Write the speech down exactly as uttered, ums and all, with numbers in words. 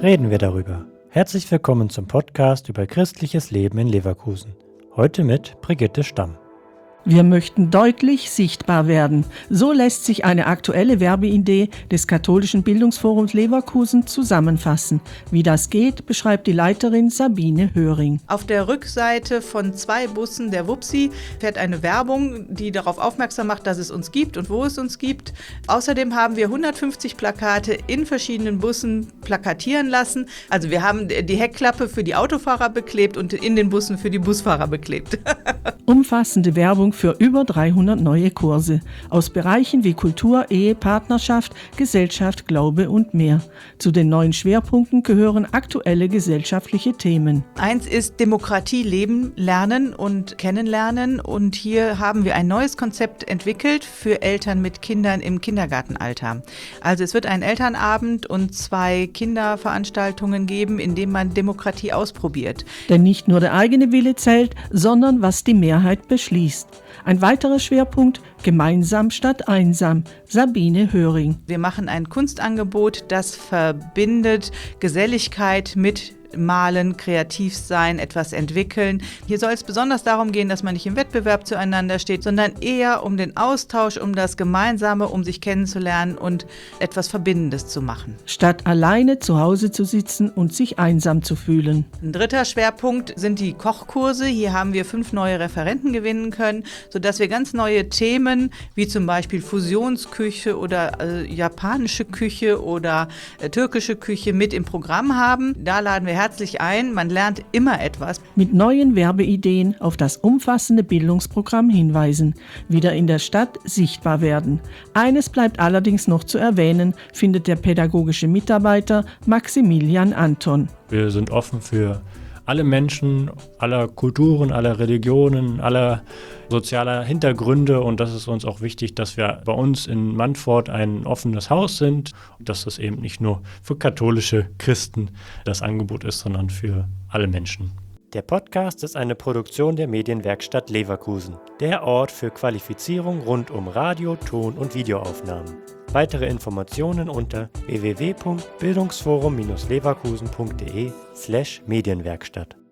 reden wir darüber. Herzlich willkommen zum Podcast über christliches Leben in Leverkusen. Heute mit Brigitte Stamm. Wir möchten deutlich sichtbar werden. So lässt sich eine aktuelle Werbeidee des Katholischen Bildungsforums Leverkusen zusammenfassen. Wie das geht, beschreibt die Leiterin Sabine Höring. Auf der Rückseite von zwei Bussen der Wupsi fährt eine Werbung, die darauf aufmerksam macht, dass es uns gibt und wo es uns gibt. Außerdem haben wir hundertfünfzig Plakate in verschiedenen Bussen plakatieren lassen. Also wir haben die Heckklappe für die Autofahrer beklebt und in den Bussen für die Busfahrer beklebt. Umfassende Werbung für über dreihundert neue Kurse aus Bereichen wie Kultur, Ehe, Partnerschaft, Gesellschaft, Glaube und mehr. Zu den neuen Schwerpunkten gehören aktuelle gesellschaftliche Themen. Eins ist Demokratie leben, lernen und kennenlernen. Und hier haben wir ein neues Konzept entwickelt für Eltern mit Kindern im Kindergartenalter. Also es wird einen Elternabend und zwei Kinderveranstaltungen geben, in denen man Demokratie ausprobiert. Denn nicht nur der eigene Wille zählt, sondern was die Mehrheit beschließt. Ein weiterer Schwerpunkt, gemeinsam statt einsam, Sabine Höring. Wir machen ein Kunstangebot, das verbindet Geselligkeit mit Malen, kreativ sein, etwas entwickeln. Hier soll es besonders darum gehen, dass man nicht im Wettbewerb zueinander steht, sondern eher um den Austausch, um das Gemeinsame, um sich kennenzulernen und etwas Verbindendes zu machen. Statt alleine zu Hause zu sitzen und sich einsam zu fühlen. Ein dritter Schwerpunkt sind die Kochkurse. Hier haben wir fünf neue Referenten gewinnen können, sodass wir ganz neue Themen, wie zum Beispiel Fusionsküche oder äh, japanische Küche oder äh, türkische Küche mit im Programm haben. Da laden wir herzlich ein. Man lernt immer etwas. Mit neuen Werbeideen auf das umfassende Bildungsprogramm hinweisen, wieder in der Stadt sichtbar werden. Eines bleibt allerdings noch zu erwähnen, findet der pädagogische Mitarbeiter Maximilian Anton. Wir sind offen für alle Menschen, aller Kulturen, aller Religionen, aller sozialer Hintergründe, und das ist uns auch wichtig, dass wir bei uns in Mantfort ein offenes Haus sind, dass das eben nicht nur für katholische Christen das Angebot ist, sondern für alle Menschen. Der Podcast ist eine Produktion der Medienwerkstatt Leverkusen, der Ort für Qualifizierung rund um Radio-, Ton- und Videoaufnahmen. Weitere Informationen unter w w w punkt bildungsforum Bindestrich leverkusen punkt de slash Medienwerkstatt.